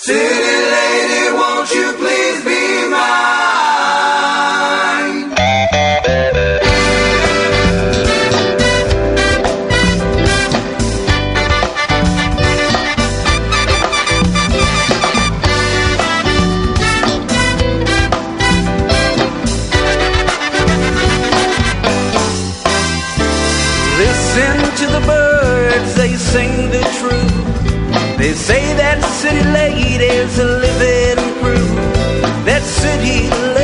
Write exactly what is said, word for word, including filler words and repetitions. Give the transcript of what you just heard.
City lady, won't you please be mine? Listen to the birds, they sing the truth. They say that city ladies live and prove that city